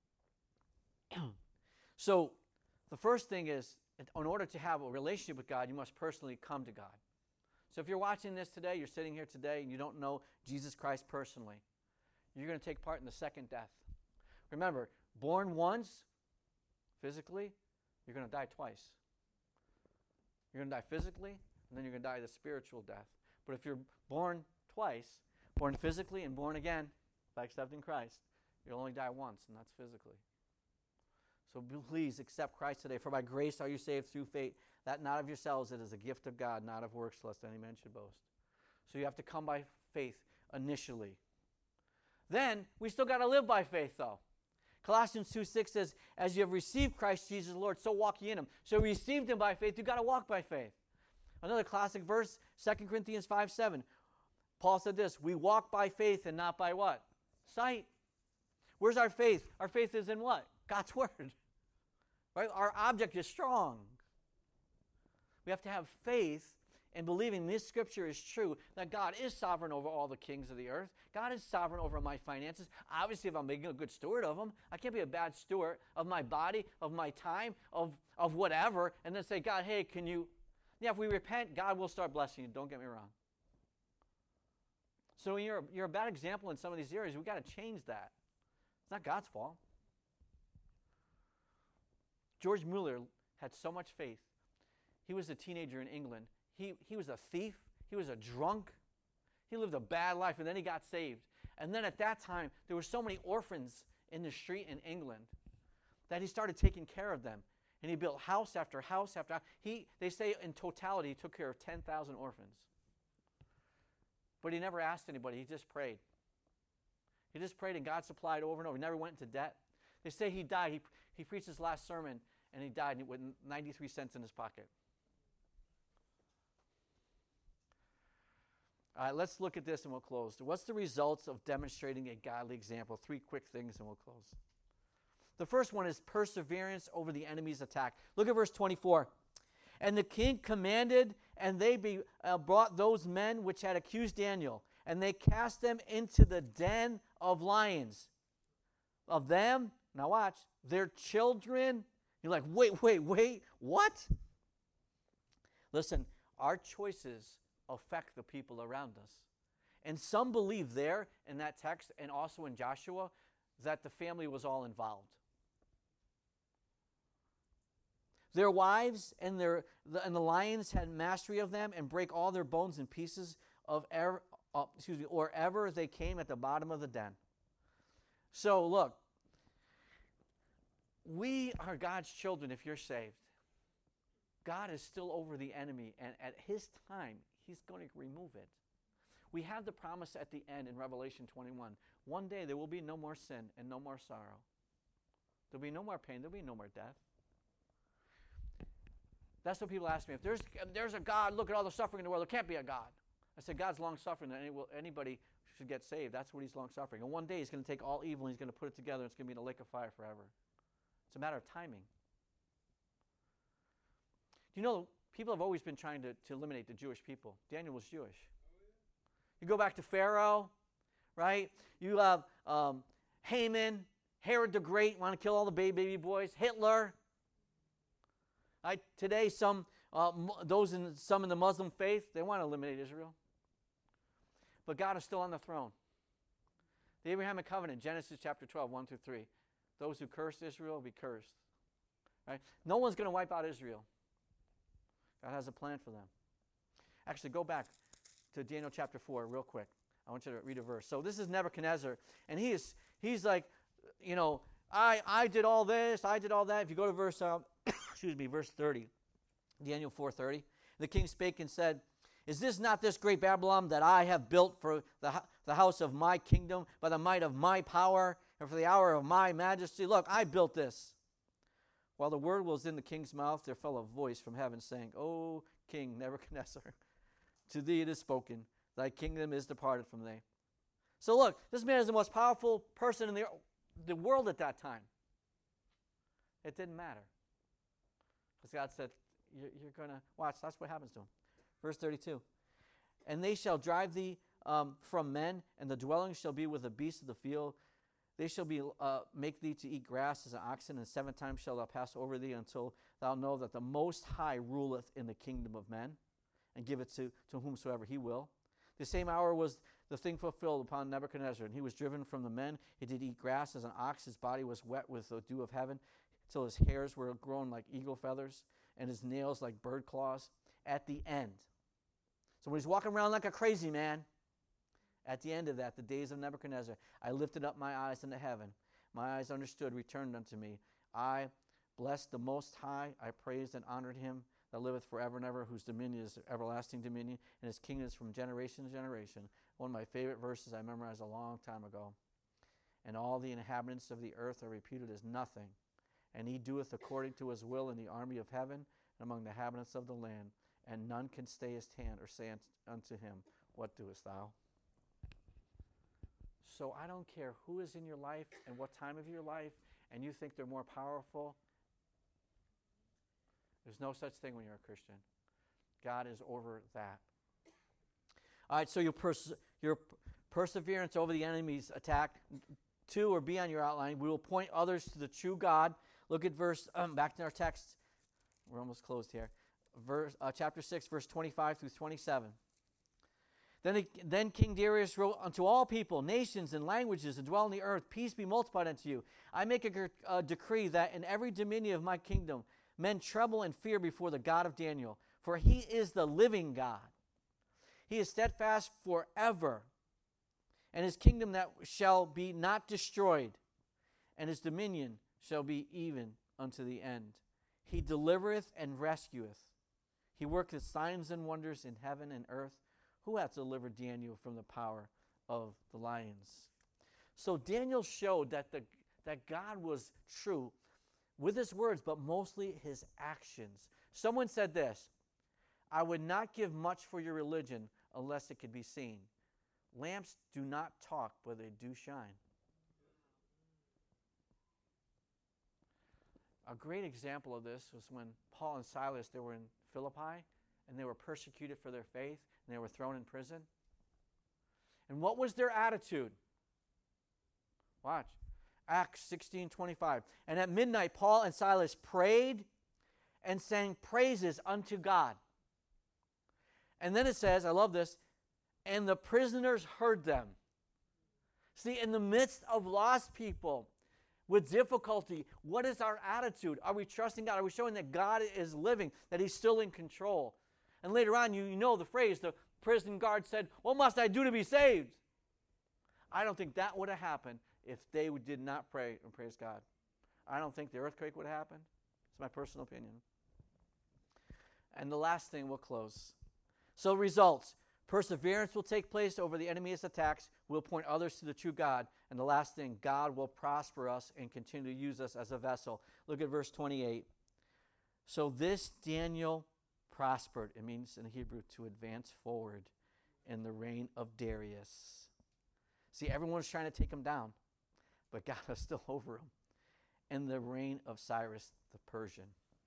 So the first thing is, in order to have a relationship with God, you must personally come to God. So if you're watching this today, you're sitting here today, and you don't know Jesus Christ personally, you're going to take part in the second death. Remember, born once, physically, you're going to die twice. You're going to die physically, and then you're going to die the spiritual death. But if you're born twice, born physically and born again by accepting Christ, you'll only die once, and that's physically. So please accept Christ today. For by grace are you saved through faith, that not of yourselves, it is a gift of God, not of works, lest any man should boast. So you have to come by faith initially. Then, we still got to live by faith, though. Colossians two six says, as you have received Christ Jesus the Lord, so walk ye in him. So you received him by faith, you've got to walk by faith. Another classic verse, Second Corinthians five seven. Paul said this, we walk by faith and not by what? Sight. Where's our faith? Our faith is in what? God's word. Right? Our object is strong. We have to have faith in believing this scripture is true, that God is sovereign over all the kings of the earth. God is sovereign over my finances. Obviously, if I'm being a good steward of them, I can't be a bad steward of my body, of my time, of, of whatever, and then say, God, hey, can you... Yeah, if we repent, God will start blessing you. Don't get me wrong. So when you're, you're a bad example in some of these areas, we've got to change that. It's not God's fault. George Mueller had so much faith. He was a teenager in England. He, he was a thief. He was a drunk. He lived a bad life, and then he got saved. And then at that time, there were so many orphans in the street in England that he started taking care of them. And he built house after house after house. He, they say in totality, he took care of ten thousand orphans. But he never asked anybody. He just prayed. He just prayed, and God supplied over and over. He never went into debt. They say he died. He, he preached his last sermon, and he died with ninety-three cents in his pocket. All right, let's look at this and we'll close. What's the results of demonstrating a godly example? Three quick things and we'll close. The first one is perseverance over the enemy's attack. Look at verse twenty-four. And the king commanded, and they be, uh, brought those men which had accused Daniel, and they cast them into the den of lions. Of them, now watch, their children. You're like, wait, wait, wait, what? Listen, our choices affect the people around us. And some believe there in that text and also in Joshua that the family was all involved. Their wives and their the, and the lions had mastery of them and break all their bones in pieces of ever, uh, excuse me, or ever they came at the bottom of the den. So look, we are God's children if you're saved. God is still over the enemy, and at his time, he's going to remove it. We have the promise at the end in Revelation twenty-one. One day there will be no more sin and no more sorrow. There'll be no more pain. There'll be no more death. That's what people ask me. If there's, if there's a God, look at all the suffering in the world. There can't be a God. I said, God's long-suffering. Any, anybody should get saved. That's what he's long-suffering. And one day he's going to take all evil and he's going to put it together. And it's going to be in a lake of fire forever. It's a matter of timing. Do you know, people have always been trying to, to eliminate the Jewish people. Daniel was Jewish. You go back to Pharaoh, right? You have um, Haman, Herod the Great, want to kill all the baby, baby boys. Hitler. Right? Today, some uh, those in some in the Muslim faith, they want to eliminate Israel. But God is still on the throne. The Abrahamic covenant, Genesis chapter twelve, one through three. Those who curse Israel will be cursed. Right? No one's going to wipe out Israel. God has a plan for them. Actually, go back to Daniel chapter four real quick. I want you to read a verse. So this is Nebuchadnezzar, and he is he's like, you know, I I did all this, I did all that. If you go to verse, uh, excuse me, verse thirty, Daniel four thirty, the king spake and said, is this not this great Babylon that I have built for the the house of my kingdom by the might of my power and for the hour of my majesty? Look, I built this. While the word was in the king's mouth, there fell a voice from heaven saying, O King Nebuchadnezzar, to thee it is spoken, thy kingdom is departed from thee. So look, this man is the most powerful person in the, the world at that time. It didn't matter. Because God said, you're, you're going to, watch, that's what happens to him. Verse thirty-two, and they shall drive thee um, from men, and the dwelling shall be with the beasts of the field. They shall be uh, make thee to eat grass as an oxen, and seven times shall thou pass over thee, until thou know that the Most High ruleth in the kingdom of men, and give it to, to whomsoever he will. The same hour was the thing fulfilled upon Nebuchadnezzar, and he was driven from the men. He did eat grass as an ox. His body was wet with the dew of heaven, till his hairs were grown like eagle feathers, and his nails like bird claws. At the end, so when he's walking around like a crazy man, at the end of that, the days of Nebuchadnezzar, I lifted up my eyes unto heaven. My eyes understood, returned unto me. I blessed the Most High. I praised and honored him that liveth forever and ever, whose dominion is everlasting dominion, and his kingdom is from generation to generation. One of my favorite verses I memorized a long time ago. And all the inhabitants of the earth are reputed as nothing. And he doeth according to his will in the army of heaven and among the inhabitants of the land. And none can stay his hand or say unto him, what doest thou? So I don't care who is in your life and what time of your life, and you think they're more powerful. There's no such thing when you're a Christian. God is over that. All right, so your, pers- your perseverance over the enemy's attack. Two, or be on your outline. We will point others to the true God. Look at verse, um, back to our text. We're almost closed here. Verse, uh, chapter six, verse twenty-five through twenty-seven. Then, he, then King Darius wrote unto all people, nations, and languages, and dwell on the earth, peace be multiplied unto you. I make a, a decree that in every dominion of my kingdom, men tremble and fear before the God of Daniel, for he is the living God. He is steadfast forever, and his kingdom that shall be not destroyed, and his dominion shall be even unto the end. He delivereth and rescueth. He worketh signs and wonders in heaven and earth. Who hath delivered Daniel from the power of the lions? So Daniel showed that the that God was true with his words, but mostly his actions. Someone said this, I would not give much for your religion unless it could be seen. Lamps do not talk, but they do shine. A great example of this was when Paul and Silas, they were in Philippi, and they were persecuted for their faith, and they were thrown in prison. And what was their attitude? Watch. Acts sixteen twenty-five. And at midnight, Paul and Silas prayed and sang praises unto God. And then it says, I love this, and the prisoners heard them. See, in the midst of lost people, with difficulty, what is our attitude? Are we trusting God? Are we showing that God is living, that he's still in control? And later on, you, you know the phrase, the prison guard said, what must I do to be saved? I don't think that would have happened if they did not pray and praise God. I don't think the earthquake would have happened. It's my personal opinion. And the last thing, we'll close. So results. Perseverance will take place over the enemy's attacks. We'll point others to the true God. And the last thing, God will prosper us and continue to use us as a vessel. Look at verse twenty-eight. So this Daniel prospered. It means in Hebrew to advance forward in the reign of Darius. See, everyone's trying to take him down, but God is still over him. In the reign of Cyrus the Persian.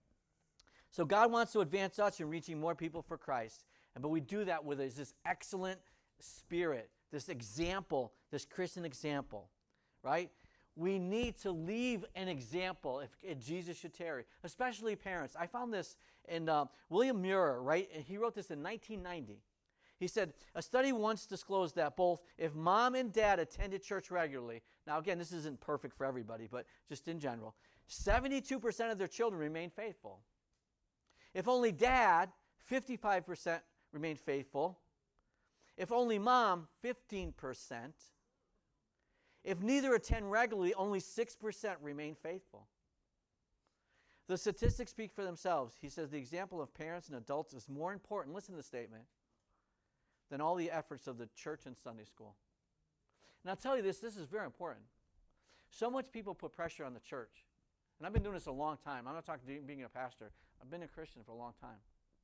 So God wants to advance us in reaching more people for Christ. And but we do that with this excellent spirit, this example, this Christian example, right? We need to leave an example if, if Jesus should tarry, especially parents. I found this in uh, William Muir, right? And he wrote this in nineteen ninety. He said, a study once disclosed that both if mom and dad attended church regularly, now again, this isn't perfect for everybody, but just in general, seventy-two percent of their children remained faithful. If only dad, fifty-five percent remained faithful. If only mom, fifteen percent. If neither attend regularly, only six percent remain faithful. The statistics speak for themselves. He says the example of parents and adults is more important, listen to the statement, than all the efforts of the church and Sunday school. And I'll tell you this, this is very important. So much people put pressure on the church. And I've been doing this a long time. I'm not talking being a pastor. I've been a Christian for a long time.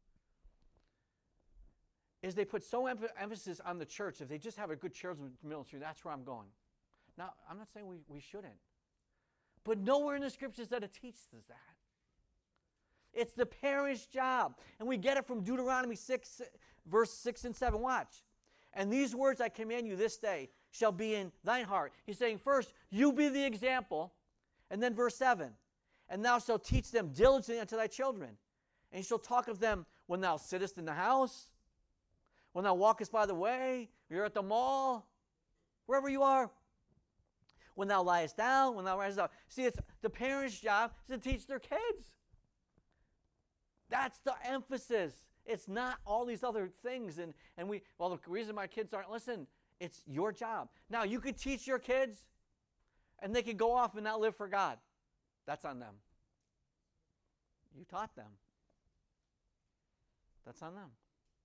Is they put so em- emphasis on the church. If they just have a good children's ministry, that's where I'm going. Now, I'm not saying we, we shouldn't. But nowhere in the scriptures that it teaches us that. It's the parent's job. And we get it from Deuteronomy six, verse six and seven. Watch. And these words I command you this day shall be in thine heart. He's saying, first, you be the example. And then verse seven, and thou shalt teach them diligently unto thy children. And you shall talk of them when thou sittest in the house, when thou walkest by the way, you're at the mall, wherever you are. When thou liest down, when thou risest up. See, it's the parents' job is to teach their kids. That's the emphasis. It's not all these other things. And, and we, well, the reason my kids aren't listening, it's your job. Now, you could teach your kids, and they could go off and not live for God. That's on them. You taught them. That's on them.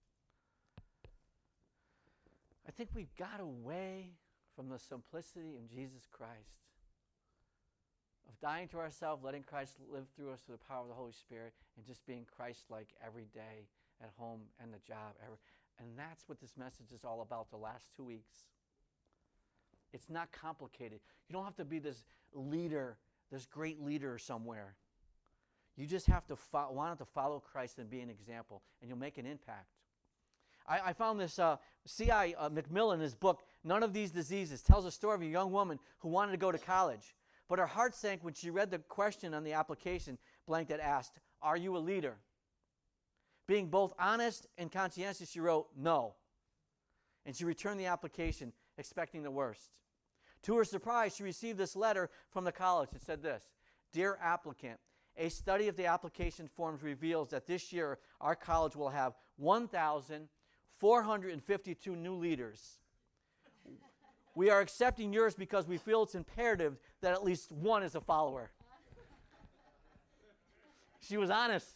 I think we've got away from the simplicity in Jesus Christ, of dying to ourselves, letting Christ live through us through the power of the Holy Spirit, and just being Christ-like every day at home and the job. Every, and that's what this message is all about the last two weeks. It's not complicated. You don't have to be this leader, this great leader somewhere. You just have to fo- want to follow Christ and be an example, and you'll make an impact. I, I found this uh, C I Uh, McMillan in his book, None of These Diseases, tells a story of a young woman who wanted to go to college. But her heart sank when she read the question on the application blank that asked, are you a leader? Being both honest and conscientious, she wrote, no. And she returned the application, expecting the worst. To her surprise, she received this letter from the college. It said this, Dear applicant, a study of the application forms reveals that this year our college will have one thousand four hundred fifty-two new leaders. We are accepting yours because we feel it's imperative that at least one is a follower. She was honest.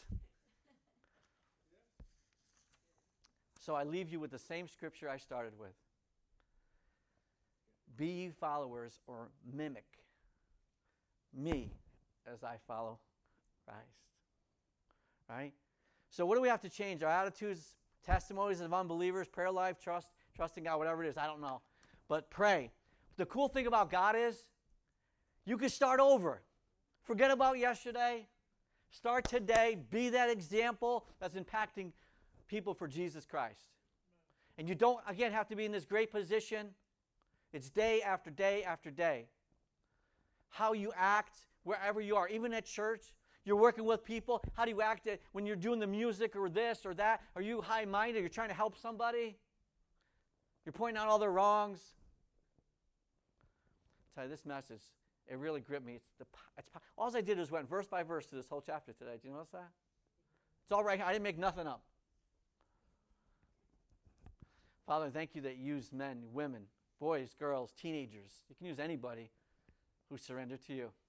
So I leave you with the same scripture I started with. Be ye followers, or mimic me as I follow Christ. Right? So what do we have to change? Our attitudes, testimonies of unbelievers, prayer life, trust, trusting God, whatever it is, I don't know. But pray. The cool thing about God is you can start over. Forget about yesterday. Start today. Be that example that's impacting people for Jesus Christ. And you don't, again, have to be in this great position. It's day after day after day. How you act wherever you are, even at church. You're working with people. How do you act at, when you're doing the music or this or that? Are you high-minded? You're trying to help somebody? You're pointing out all their wrongs? I'll tell you, this message, it really gripped me. It's the, it's, all I did was went verse by verse through this whole chapter today. Do you notice that? It's all right here. I didn't make nothing up. Father, thank you that you use men, women, boys, girls, teenagers. You can use anybody who surrendered to you.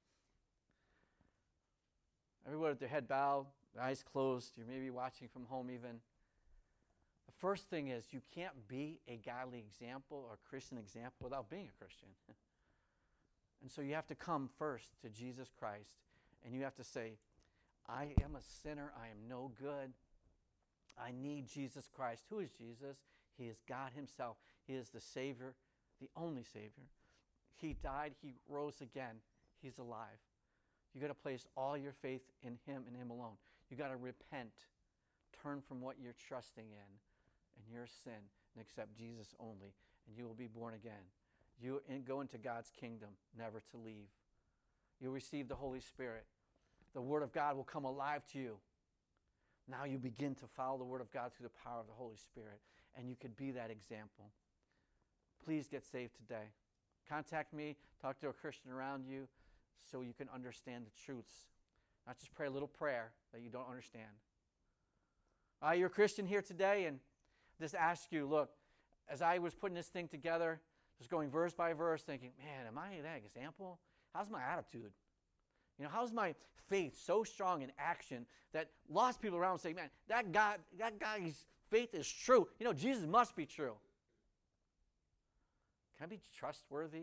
Everyone with their head bowed, their eyes closed. You're maybe watching from home even. The first thing is you can't be a godly example or a Christian example without being a Christian. And so you have to come first to Jesus Christ, and you have to say, I am a sinner. I am no good. I need Jesus Christ. Who is Jesus? He is God himself. He is the Savior, the only Savior. He died. He rose again. He's alive. You got to place all your faith in him and him alone. You got to repent. Turn from what you're trusting in and your sin and accept Jesus only, and you will be born again. You go into God's kingdom, never to leave. You'll receive the Holy Spirit. The Word of God will come alive to you. Now you begin to follow the Word of God through the power of the Holy Spirit, and you could be that example. Please get saved today. Contact me, talk to a Christian around you so you can understand the truths. Not just pray a little prayer that you don't understand. Uh, you're a Christian here today, and just ask you, look, as I was putting this thing together, just going verse by verse, thinking, man, am I that example? How's my attitude? You know, how's my faith so strong in action that lost people around say, man, that guy, that guy's faith is true. You know, Jesus must be true. Can I be trustworthy?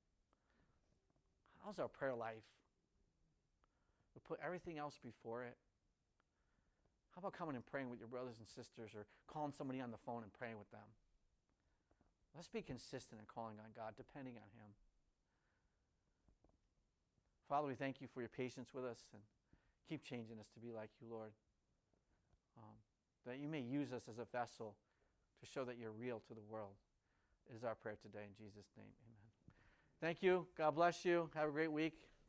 How's our prayer life? We put everything else before it. How about coming and praying with your brothers and sisters, or calling somebody on the phone and praying with them? Let's be consistent in calling on God, depending on him. Father, we thank you for your patience with us, and keep changing us to be like you, Lord. Um, that you may use us as a vessel to show that you're real to the world. It is our prayer today in Jesus' name. Amen. Thank you. God bless you. Have a great week.